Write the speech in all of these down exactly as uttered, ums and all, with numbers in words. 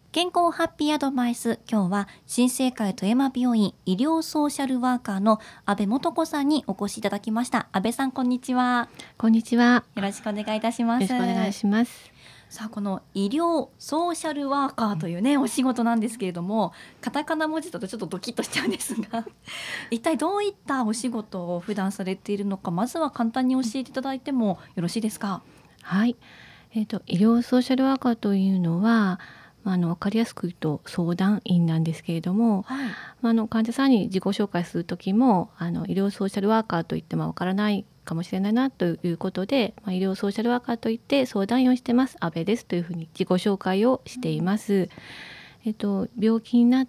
健康ハッピーアドバイス。今日は新生会富山病院医療ソーシャルワーカーの阿部素子さんにお越しいただきました。阿部さん、こんにちは。 こんにちは。 よろしくお願いいたします。 よろしくお願いします。 さあ、この医療ソーシャルワーカーというね、お仕事なんですけれども、カタカナ文字だとちょっとドキッとしちゃうんですが一体どういったお仕事を普段されているのか、まずは簡単に教えていただいてもよろしいですか？ はい、えーと、医療ソーシャルワーカーというのは、あの分かりやすく言うと相談員なんですけれども、 はい、 あの患者さんに自己紹介する時も、あの医療ソーシャルワーカーといってもわからないかもしれないなということで、まあ、医療ソーシャルワーカーといって相談員をしてます阿部ですというふうに自己紹介をしています。うんえっと、病気になって、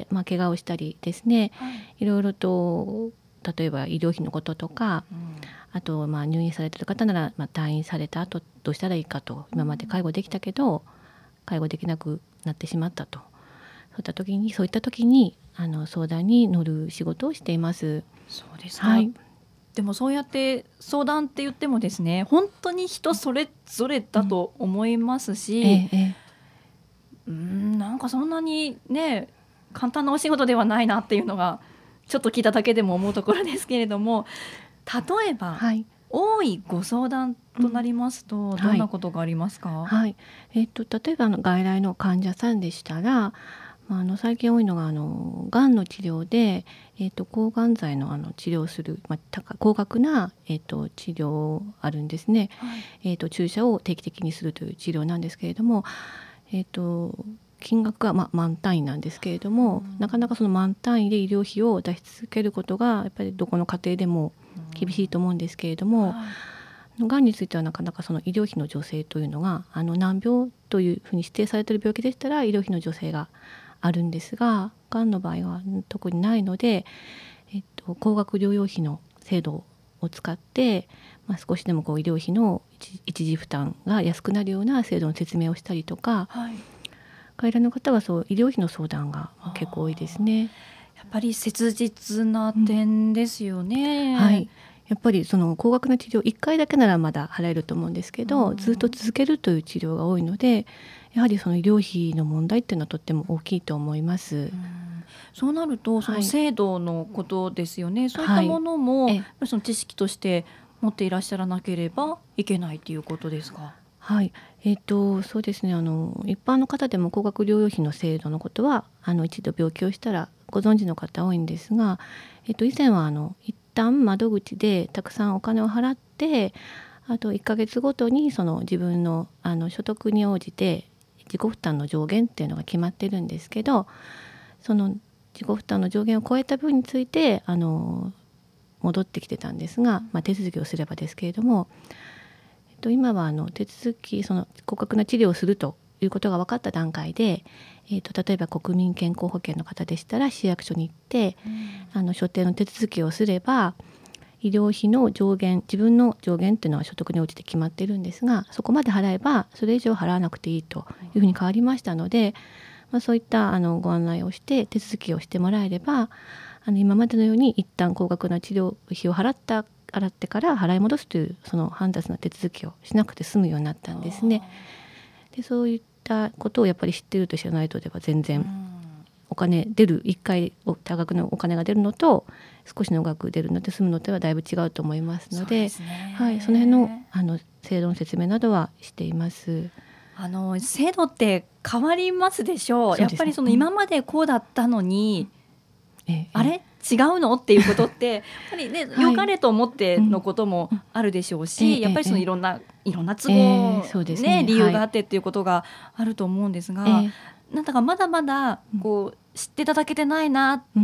まあ、怪我をしたりですね、 はい、 いろいろと例えば医療費のこととか、 うん、 あとまあ入院されている方なら、まあ、退院された後どうしたらいいかと、今まで介護できたけど介護できなくなってしまったと、そういった時にそういった時にあの相談に乗る仕事をしています。 そうですか。 はい、 でもそうやって相談って言ってもですね、本当に人それぞれだと思いますし、 うん、えええうーんなんかそんなにね簡単なお仕事ではないなっていうのがちょっと聞いただけでも思うところですけれども、例えばはい、 多いご相談となりますと、 うん、 どんなはい、 ことがありますか？ はい、えっと例えばあの外来の患者さんでしたら、まあ、あの最近多いのがあのがんの治療で、えっと抗がん剤のあの治療をする、まあ、高高額な、えっと治療あるんですね。 はい、 えっと注射を定期的にするという治療なんですけれども、えっと金額はまあ満単位なんですけれども、なかなかその満単位で医療費を出し続けることがやっぱりどこの家庭でも厳しいと思うんですけれども、 はいがんについてはなかなかその医療費の助成というのが、あの難病というふうに指定されている病気でしたら医療費の助成があるんですが、がんの場合は特にないので、えっと、高額療養費の制度を使って、まあ、少しでもこう医療費の一一時負担が安くなるような制度の説明をしたりとか、 はい、 外来の方はそう医療費の相談が結構多いですね。 やっぱり切実な点ですよね。 はい、やっぱりその高額な治療いっかいだけならまだ払えると思うんですけど、 うん、 ずっと続けるという治療が多いので、やはりその医療費の問題っていうのはとっても大きいと思います。 うんそうなるとそのはい、 制度のことですよね。そういったはい、 ものもやっえぱりその知識として持っていらっしゃらなければいけないということですか？ はい、えっとそうですね、あの一般の方でも高額療養費の制度のことはあの一度病気をしたらご存知の方多いんですが、えっと以前はあの一旦窓口でたくさんお金を払って、あといっかげつごとにその自分のあの所得に応じて自己負担の上限っていうのが決まってるんですけど、その自己負担の上限を超えた分についてあの戻ってきてたんですが、まあ、手続きをすればですけれども、えっと、今はあの手続きその高額な治療をするということが分かった段階で、えっと、例えば国民健康保険の方でしたら市役所に行って、あの所定の手続きをすれば医療費の上限、自分の上限っていうのは所得に応じて決まっているんですが、そこまで払えばそれ以上払わなくていいというふうに変わりましたので、まあ、そういったあのご案内をして手続きをしてもらえれば、あの今までのように一旦高額な治療費を払った払ってから払い戻すというその煩雑な手続きをしなくて済むようになったんですね。でそういったことをやっぱり知っていると知らないとでは全然お金出るいっかい多額のお金が出るのと少しの額出るので済むのではだいぶ違うと思いますので、 そうですね。 はい、その辺のあの制度の説明などはしています。 あの制度って変わりますでしょう。 そうですね、 やっぱりその今までこうだったのに、 うん、ええ、 あれ違うのっていうことってやっぱりね、 はい良かれと思ってのこともあるでしょうし、 ええやっぱりそのええいろんないろんな都ええ合、 そうですね、 ね、 理由があはい、 ってっていうことがあると思うんですが、 ええ、 なんだかまだまだこう知っていただけてないな、 うん、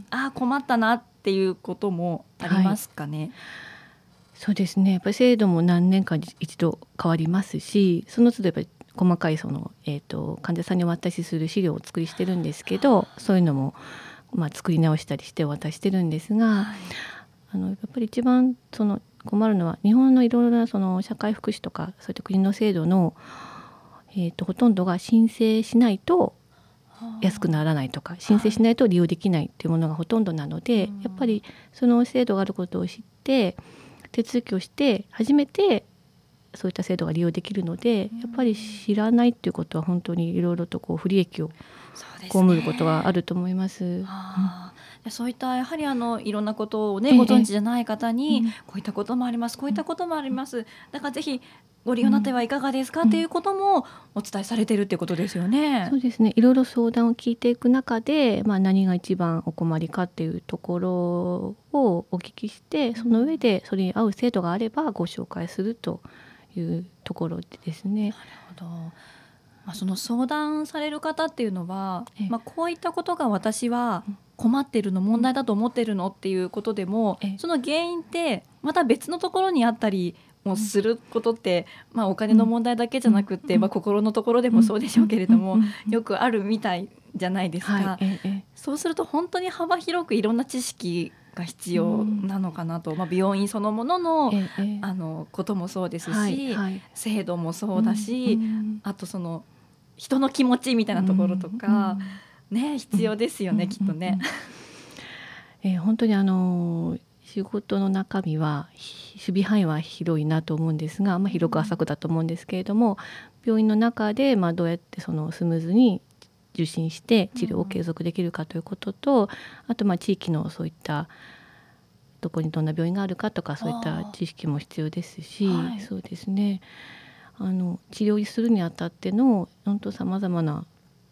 あー困ったなっていうこともありまはい、 すかね。 そうですね、やっぱり制度も何年かに一度変わりますし、その都度やっぱり細かいその、えーと、患者さんにお渡しする資料をお作りしてるんですけど、そういうのも、まあ、作り直したりしてお渡ししてるんですが、 はい、 あのやっぱり一番その困るのは日本のいろいろなその社会福祉とかそういった国の制度の、えーと、ほとんどが申請しないと安くならないとか申請しないと利用できないっていうものがほとんどなので、はい、やっぱりその制度があることを知って手続きをして初めてそういった制度が利用できるので、やっぱり知らないっていうことは本当にいろいろとこう不利益を被ることがあると思います。 あー、そういったやはりあのいろんなことをね、 ええご存知じゃない方に、 うんこういったこともあります、こういったこともあります、だからぜひご利用になってはいかがですかっていうこともお伝えされてるっていうことですよね。 そうですね、いろいろ相談を聞いていく中で、まあ、何が一番お困りかっていうところをお聞きして、その上でそれに合う制度があればご紹介するというところですね。 なるほど。まあ、その相談される方っていうのは、 ええまあ、こういったことが私は困ってるの、問題だと思ってるのっていうことでも、 ええその原因ってまた別のところにあったりもすることって、まあ、お金の問題だけじゃなくって、 うんまあ、心のところでもそうでしょうけれども、 うんうんうんうんよくあるみたいじゃないですか。 はい、えええそうすると本当に幅広くいろんな知識が必要なのかなと、まあ、病院そのものの、 えええあのこともそうですし、 はいはい制度もそうだし、 うんうんあとその人の気持ちみたいなところとか、ね、必要ですよね、きっとね。 えー本当にあの仕事の中身はひ守備範囲は広いなと思うんですが、まあ、広く浅くだと思うんですけれども、病院の中でまあどうやってそのスムーズに受診して治療を継続できるかということと、あとまあ地域のそういったどこにどんな病院があるかとか、そういった知識も必要ですし、 はい、 そうですね、あの治療するにあたっての本当さまざまな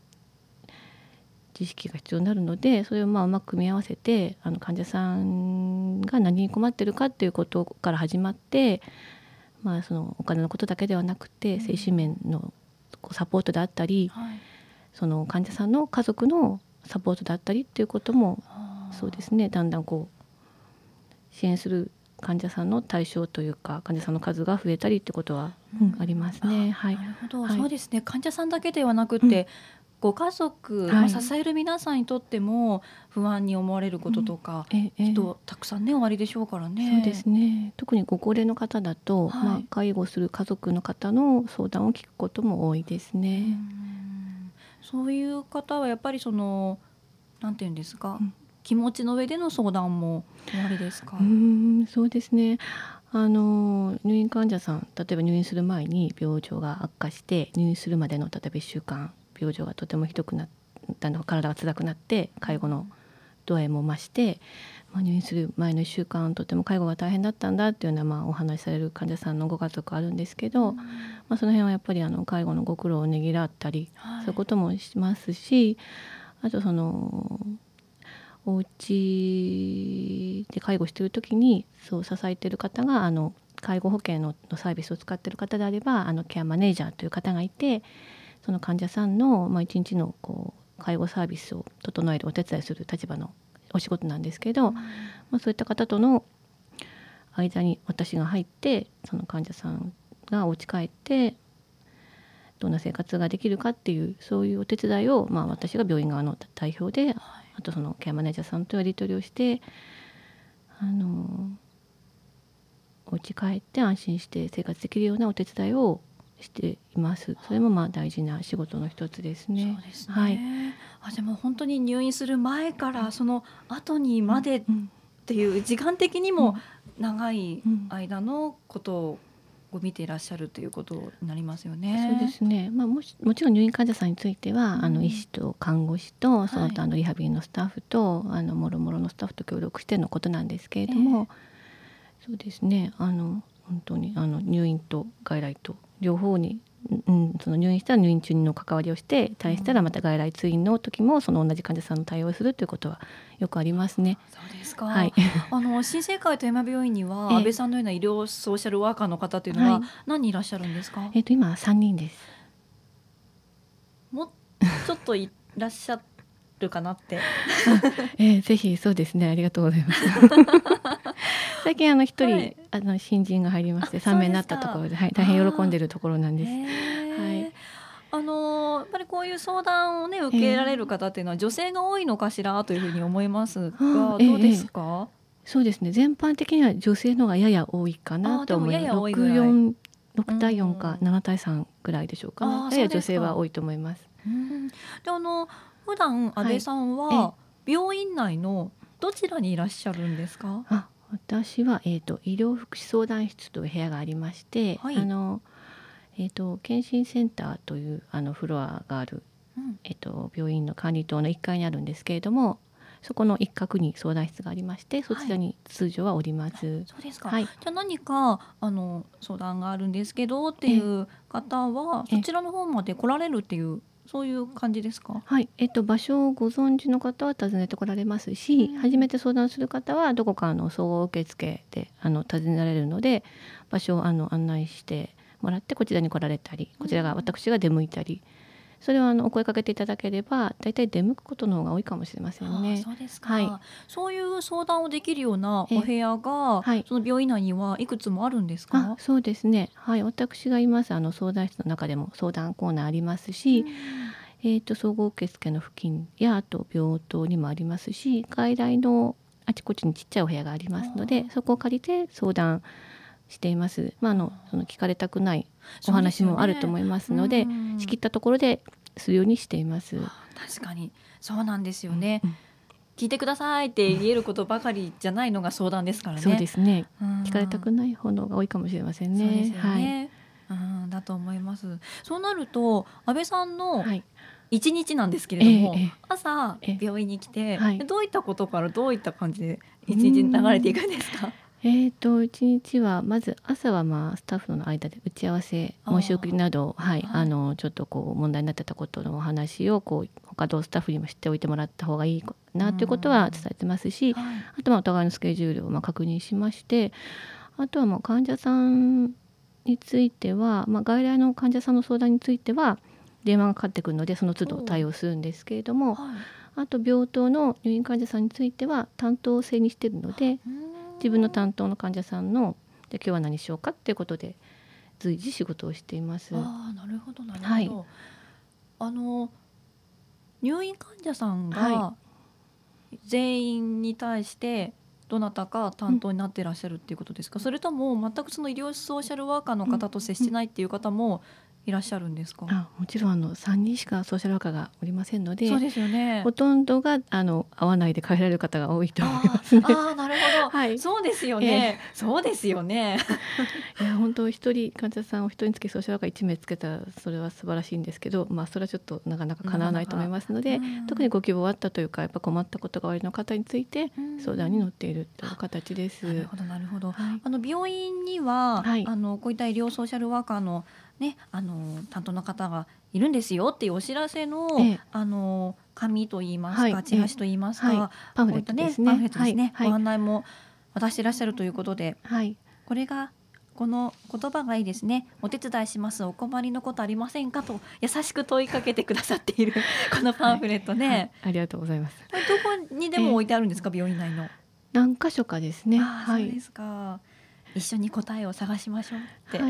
知識が必要になるので、それをまあうまく組み合わせて、あの患者さんが何に困ってるかっていうことから始まって、まあ、そのお金のことだけではなくて、精神面のこうサポートであったり、 はい、 その患者さんの家族のサポートであったりっていうことも、 あーそうですね、だんだんこう支援する患者さんの対象というか、患者さんの数が増えたりってことは、うんありますね。はい、 なるほど、 はい、 そうですね、患者さんだけではなくて、ご家族、 はいまあ、支える皆さんにとっても不安に思われることとか、 ええきっとたくさんねおありでしょうからね。 そうですね、特にご高齢の方だと、 はいまあ、介護する家族の方の相談を聞くことも多いですうね。 ん、そういう方はやっぱりそのなんていうんですか、 うん気持ちの上での相談もおありですか。 うーんそうですね、あの入院患者さん、例えば入院する前に病状が悪化して、入院するまでの例えばいっしゅうかん病状がとてもひどくなったの、体が辛くなって介護の度合いも増して、まあ、入院する前のいっしゅうかんとても介護が大変だったんだっていうような、まあ、お話しされる患者さんのご家族あるんですけど、まあ、その辺はやっぱりあの介護のご苦労をねぎらったり、 はい、 そういうこともしますし、あとそのお家で介護している時にそう支えている方があの介護保険のサービスを使っている方であれば、あのケアマネージャーという方がいて、その患者さんの、まあ、一日のこう介護サービスを整えるお手伝いする立場のお仕事なんですけど、まあ、そういった方との間に私が入って、その患者さんがお家帰ってどんな生活ができるかっていう、そういうお手伝いを、まあ、私が病院側の代表で、あとそのケアマネージャーさんとやり取りをして、あのお家帰って安心して生活できるようなお手伝いをしています。それもまあ大事な仕事の一つですね。 そうですね、 はい、 あ、じゃあもう本当に入院する前からその後にまでっうんていう時間的にも長い間のことを見ていらっしゃるということになりますよね。 そうですね、まあ、もしもちろん入院患者さんについては、 うんあの医師と看護師といその他あのリハビリのスタッフと、あのもろもろのスタッフと協力してのことなんですけれども、そうですね、あの本当にあの入院と外来と両方に、うん、その入院したら入院中の関わりをして、退院したらまた外来通院の時もその同じ患者さんの対応をするということはよくありますね。 そうですか、 はいあの新生会富山病院にはええ安倍さんのような医療ソーシャルワーカーの方というのははい何人いらっしゃるんですか。 えっと今さんにんです。 もうちょっといらっしゃるかなってえー、ぜひそうですね、ありがとうございます最近あの一人、 はい、ああの新人が入りましてあさんめいになったところで、はい、大変喜んでいるところなんです。 へー、 はい、 あのやっぱりこういう相談をね受けられる方っていうのは女性が多いのかしらというふうに思いますが、 あーどうですか。 そうですね、全般的には女性の方がやや多いかなと思います。 あーでもやや多いぐらいろくたいよん、ろくたいよんかうんななたいさんぐらいでしょうかね。 あーやや女そうですか性は多いと思います。 うんであの普段安倍さんはいは病院内のどちらにいらっしゃるんですか。 あ、 私は、えー、と医療福祉相談室という部屋がありまして、 はい。 あの、えー、と検診センターというあのフロアがある、 うんえー、と病院の管理棟のいっかいにあるんですけれども、そこの一角に相談室がありまして、そちらに通常はおります。 そうですか。 はい。 じゃあ何かあの相談があるんですけどっていえう方はそえちらの方まで来られるっていうそういう感じですか？ はい、えっと、場所をご存知の方は訪ねてこられますし、初めて相談する方はどこかの総合受付であの訪ねられるので、場所をあの案内してもらってこちらに来られたり、こちらが私が出向いたり、それはあのお声かけていただければ、だいたい出向くことの方が多いかもしれませんああ、 ね。 そうですはい。 か。そういう相談をできるようなおえ、 部屋がはい。 その病院内にはいくつもあるんですあ、 か？ そうですね。はい、私がいますあの相談室の中でも相談コーナーありますうし、 ん。 えー、と総合受付の付近やあと病棟にもありますし、外来のあちこちにちっちゃいお部屋がありますので、 あそこを借りて相談しています。まあ、あのあ、 その聞かれたくないおそうです話もあるとよね。 思いますうので、仕切ん。 ったところでするようにしています。 ああ、確かにそうなんですうんよね。 うん聞いてくださいって言えることばかりじゃないのが相談ですからそうね。 ですね。 う聞かれたん。 くない方のが多いかもしれませんね。 そうですよはい。 ね。うん、だと思います。そうなると、安倍さんのはい。 いちにちなんですけれえども、 えええ朝ええ病院に来て、 はい。 で、どういったことからどういった感じでうーいちにち流れていん。 くんですか？ えーと、いちにちはまず朝は、まあ、スタッフの間で打ち合わせ、申し送りあなど、はい、 あ、はい。 あの、ちょっとこう問題になってたことのお話を、こう、他のスタッフにも知っておいてもらった方がいいうなということは伝ん。 えてますし、 はい。 あとはお互いのスケジュールをまあ確認しまして、あとはもう患者さんについては、まあ、外来の患者さんの相談については電話がかかってくるので、その都度おお、 対応するんですけれども、 はい。 あと病棟の入院患者さんについては担当制にしているので、 うー自分のん。 担当の患者さんのじゃあ今日は何しようかっていうことで随時仕事をしています。 ああ、なるほどなるはい。 ほど。あの、入院患者さんはい。 が全員に対してどなたかうん。 担当になっていらっしゃるっていうことですか？それとも全くその医療ソーシャルワーカーのうん。 方と接うん。 してないっていう方もいらっしゃるんですか？ あ、もちろんあのさんにんしかソーシャルワーカーがおりませんので、 そうですよね。 ほとんどがあの会わないで帰られる方が多いと思いまああ、 すね。 ああ、なるほど。 はい。 そうですよええ。 ね。そうですよね。 いや本当一人患者さんを一人につきソーシャルワーカーいち名つけたらそれは素晴らしいんですけど、まあそれはちょっとなかなか叶わないと思いなかなか。 ますのうで、特にん。 ご希望あったというか、やっぱ困ったことがおありの方についてう相談に乗ん。 っているというあ、 形です。 なるほどなるほど。 はい。 あの病院にははい。 あのこういった医療ソーシャルワーカーのね、あの担当の方がいるんですよっていうお知らせのええ。 あの紙といいますはい。 か、チええ。 ラシといいますはい。 か、 パンフレッこういったトですね。 ねパンフレットではい。 すね、ごはい。 案内も渡していらっしゃるということで、 はい。 これがこの言葉がいいですね。お手伝いします。お困りのことありませんかと優しく問いかけてくださっているこのパはい。 ンフレットはい。 ね。 ありがとうございます。 これどこにでええ。 も置いてあるんですか、病院内の。 何箇所かですね。 ああ、 はい。 そうですか。一緒に答えを探しましょうって。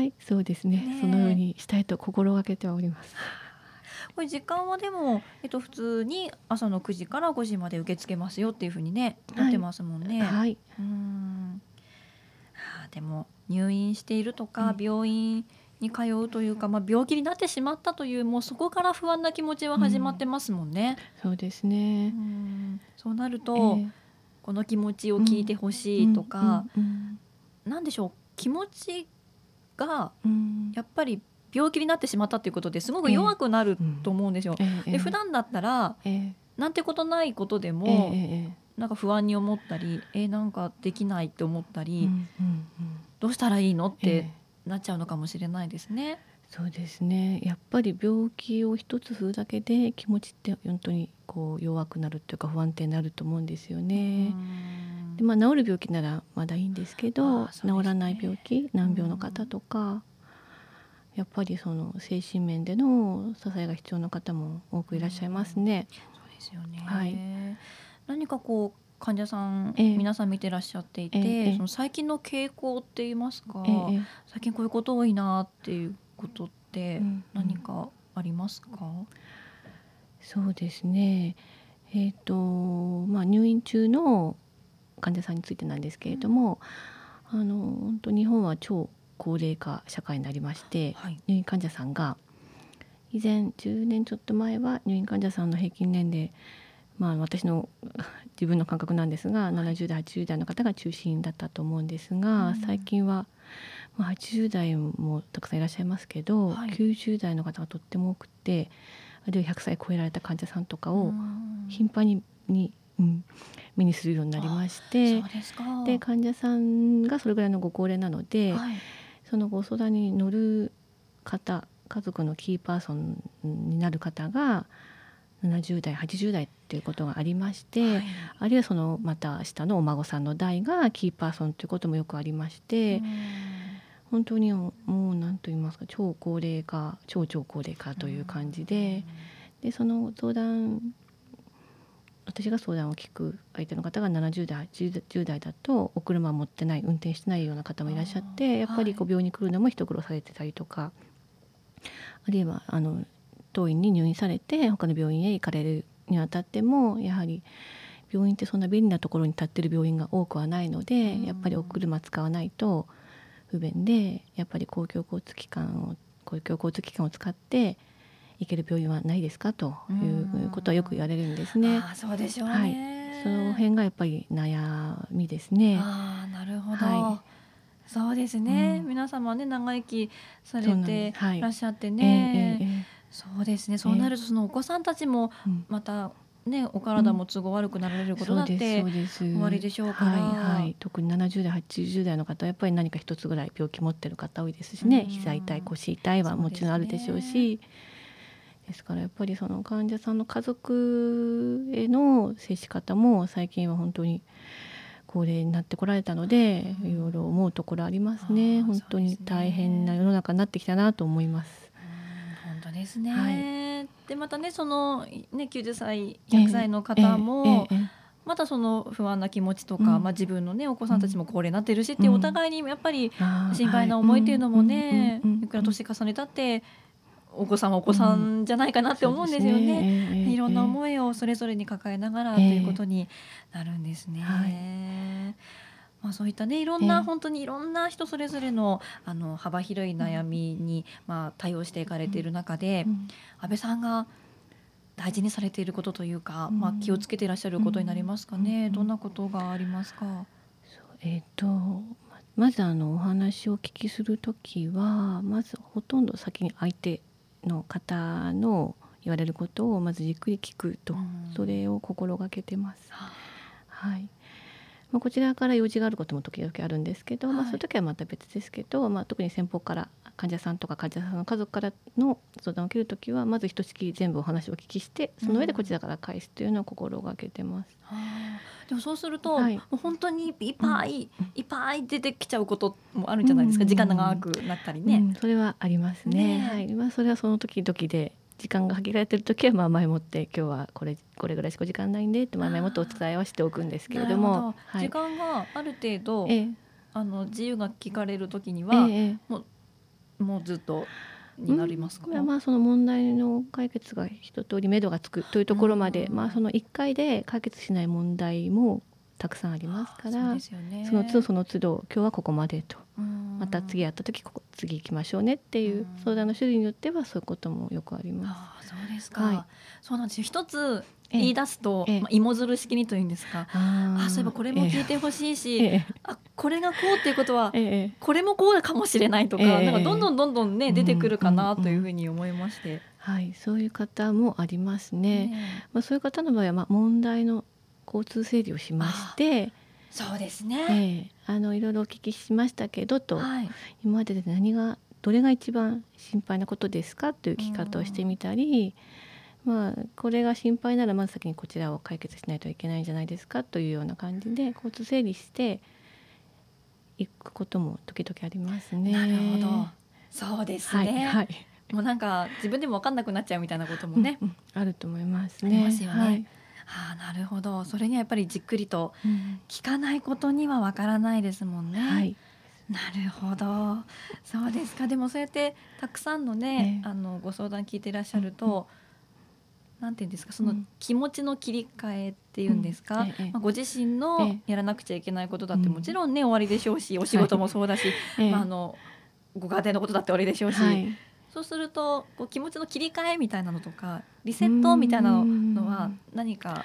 はい、そうですね。そのようねえ。 にしたいと心がけてはおります。 これ時間はでも、えっと、普通に朝のくじからごじまで受け付けますよっていう風にね、なっはい。 てますもんね。 はい。 うーん。はあ、でも入院しているとか、 うん。 病院に通うというか、まあ、病気になってしまったという、もうそこから不安な気持ちはうん。 始まってますもんね。 そうですうーね。 ん。そうなると、 ええ。 この気持ちを聞いてうん。 ほしいとうん。うか、 ん。うん。 なんでしょう、気持ちがうん。 やっぱり病気になってしまったっていうことですごくええ。 弱くなるうん。 と思うんですよ。 えええで、普え。 段だったらええ。 なんてことないことでえええもえええ。 なんか不安に思ったり、え、なんかできないって思ったり、 うん。うん。うん。 どうしたらいいのってええ。 なっちゃうのかもしれないですね。 そうですね。やっぱり病気を一つするだけで気持ちって本当にこう弱くなるっていうか不安定になると思うんですようーね。で、 ん。 まあ、治る病気ならまだいいんですけど、 ああ、そうです治らない病ね。 気、 う難病の方ん。 とか、やっぱりその精神面での支えが必要な方も多くういらっしゃいますん。 ね。 そうですよはい。 ね。何かこう患者さんええ、 皆さん見てらっしゃっていええ、えて、そえ、 の最近の傾向って言いますええ、 か、 ええ、 最近こういうこと多いなっていうことってうん、うん。 何かありますか？ そうですね。えっと、まあ、入院中の患者さんについてなんですけうん。 れども、あの、本当日本は超高齢化社会になりまして、 はい。 入院患者さんが以前じゅうねんちょっと前は入院患者さんの平均年齢まあ、私の自分の感覚なんですが、ななじゅう代はちじゅう代の方が中心だったと思うんですが、 うん最近は、まあ、はちじゅう代もたくさんいらっしゃいますけど、 はいきゅうじゅう代の方がとっても多くて、あるいはひゃくさい超えられた患者さんとかを頻繁にに、うん目にするようになりましあて、 そうですか。 で患者さんがそれぐらいのご高齢なので、 はいそのご相談に乗る方、家族のキーパーソンになる方がななじゅう代はちじゅう代っていうことがありまして、 はいあるいはそのまた下のお孫さんの代がキーパーソンということもよくありまして、 うん本当にもう何と言いますか、超高齢化超超高齢化という感じで、でその相談、私が相談を聞く相手の方がななじゅう代はちじゅう代だとお車を持ってない、運転してないような方もいらっしゃって、 あーやっぱりこう病院に来るのも一苦労されてたりとか、あるいはあの当院に入院されて他の病院へ行かれるにあたっても、やはり病院ってそんな便利なところに立ってる病院が多くはないので、 うんやっぱりお車使わないと不便で、やっぱり公共交通機関を公共交通機関を使って行ける病院はないですかということはよく言われるんですね。 あーそうでしょうはい、 ね。 その辺がやっぱり悩みですね。 ああなるほど、 はそうですね、 うん皆様ね長生きさそうなんでれてす。はい。 らっしゃってえええね、 えええそうですね、そうなるとそのお子さんたちもうんまたねお体も都合悪くなられることそうですだってそうです。 終わりでしょうから、 はいはい。特にななじゅう代はちじゅう代の方はやっぱり何か一つぐらい病気持ってる方多いですしね、 うん膝痛い腰痛いはもちろんあるでしょうし、ですからやっぱりその患者さんの家族への接し方も最近は本当に高齢になってこられたので、 うんいろいろ思うところありますね。 あー本当に大変な世の中になってきたなと思います。 うん本当ですね、 はいでまたねそのねきゅうじゅっさいええひゃくさいの方も、 ええええまたその不安な気持ちとか、 うんまあ、自分のねお子さんたちも高齢になってるしっていう、 うんお互いにやっぱりあー心配なはい思いっていうのもね、 うんうんうんうんいくら年重ねたってお子さんはお子さんじゃないかなって思うんですよね。 そうですねええいろんなええ思いをそれぞれに抱えながらとええいうことになるんですね。 はいまあ、そういったねいろんええな本当にいろんな人それぞれのあの幅広い悩みに、まあ、対応していかれている中で、 うん安倍さんが大事にされていることというか、 うんまあ、気をつけていらっしゃることになりますかね、 うんどんなことがありますか？ そうえっとままずあのお話をお聞きするときは、まずほとんど先に相手の方の言われることをまずじっくり聞くと、 うんそれを心がけてます。 ははいまあ、こちらから用事があることも時々あるんですけど、まあ、 はいそういう時はまた別ですけど、まあ、特に先方から患者さんとか患者さんの家族からの相談を受ける時はまずひとしきり全部お話をお聞きして、その上でこちらから返すというのを心がけてます。 あでもそうすると、 はいもう本当にいっぱい、 うんいっぱい出てきちゃうこともあるんじゃないですか、 うん時間が長くなったりね。 うん、それはありますね。 ねえはいまあ、それはその時々で時間が限られてる時はまあ前もって今日はこれこれぐらいしか時間ないんでって前もってお伝えはしておくんですけれども、 なるほど、 はい、 時間がある程度、 ええあの自由が聞かれる時にえは、 えもうもうずっとになりますか？ うんこれはまあその問題の解決が一通り目処がつくというところまで、 うんまあそのいっかいで解決しない問題もたくさんありますかあそうら、 ですよね、 その都度その都度今日はここまでと、 うんまた次会った時ここ次行きましょうねっていう相談の種類によってはそういうこともよくあります。 ああそうですか、 はいそうなんですよ。一つええ言い出すと、 ええまあ、芋づる式にというんですか、 あーあそういえばこれも聞いてほしいし、 ええあこれがこうっていうことは、 ええええこれもこうかもしれないとか、 ええなんかどんどんどんどんね、 うん出てくるかなといううんふうに思いまして、 はい、そういう方もありますね。 ねまあ、そういう方の場合はまあ問題の交通整理をしまして、 そうですえね、 えあのいろいろお聞きしましたけどと、 はい、 今までで何がどれが一番心配なことですかという聞き方をしてみたり、まあ、これが心配ならまず先にこちらを解決しないといけないんじゃないですかというような感じで交通整理していくことも時々ありますね。 なるほど、そうですね、 はいはいもうなんか自分でも分かんなくなっちゃうみたいなこともね、 うんうんあると思いますあね。 りますよね、 はいああなるほど、それにはやっぱりじっくりとうん聞かないことには分からないですもんね。 はいなるほど、そうですか。でもそうやってたくさんのね、 ええあのご相談聞いていらっしゃると、なんていうんですか、そのうん気持ちの切り替えっていうんですか、 うんええまあ、ご自身のえやらなくちゃいけないことだってうんもちろんね、終わりでしょうし、お仕事もそうだし、 ええまあ、あのご家庭のことだって終わりでしょうし、 はいそうするとこう気持ちの切り替えみたいなのとかリセットみたいなのは何か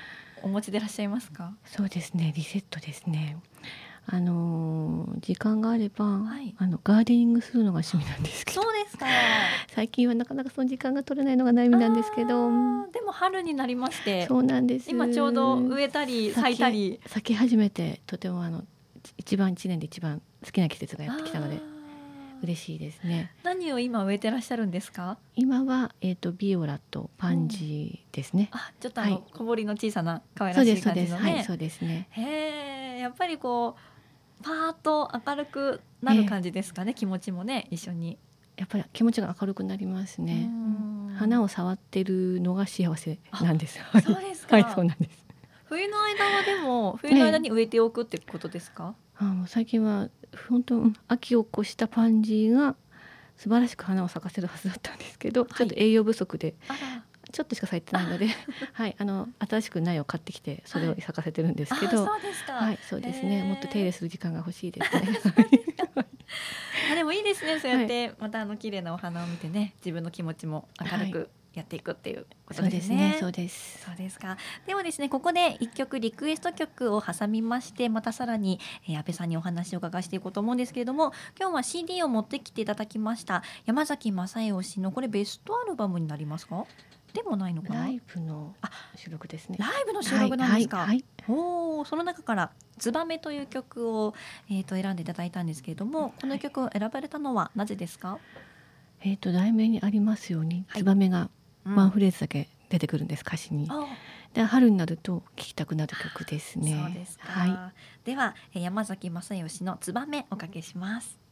お持ちでいらっしゃいますか？ そうですね、リセットですね。あのー時間があれば、 はい、 あのガーデニングするのが趣味なんですけど、 そうですか。 最近はなかなかその時間が取れないのが悩みなんですけど、 あーでも春になりまして、 そうなんです。 今ちょうど植えたり咲いたり、 咲き咲き始めて、とてもあの一番一年で一番好きな季節がやってきたのであー嬉しいですね。 何を今植えてらっしゃるんですか？ 今は、えー、とビオラとパンジーですね。 あ、ちょっとあの、 はい、 小ぶりの小さな可愛そうですそうらしい感ですはいじのね。 そうですね。 へえ、やっぱりこうパーッと明るくなる感じですかね、気持ちもね一緒に。 やっぱり気持ちが明るくなりますね。 うーうんん花を触ってるのが幸せなんです。 あそうですかはい、そうなんです。 冬の間はでも冬の間に植えておくってことですか？ あもう最近は本当うん秋を越したパンジーが素晴らしく花を咲かせるはずだったんですけど、 いちょっと栄養不足であら、 ちょっとしか咲いてないのではいあの新しく苗を買ってきてそれを咲かせてるんですけあど、 そうですか。 はいそうですね、 へーもっと手入れする時間が欲しいですね。 あでもいいですね、そうやっはいてまたあの綺麗なお花を見てね、自分の気持ちも明るはくやっていくっていうことそうでね。 ですすねそうです。 そうですか。ではですね、ここで一曲リクエスト曲を挟みまして、またさらに、えー、安倍さんにお話を伺いしていこうと思うんですけれども、今日は シーディー を持ってきていただきました山崎正義氏のこれベストアルバムになりますか？でもないのかな？ ライブの収録ですね。 ライブの収録なんですか？ はいはいおお、その中からツバメという曲を、えー、と選んでいただいたんですけれども、この曲を選ばれたのはなぜですか？ えっ、と題名にありますように、 はいツバメがうんワンフレーズだけ出てくるんです、歌詞に。 あで春になると聴きたくなる曲ですね。 そうですか。 はい。 では、えー山崎正義のツバメおかけします。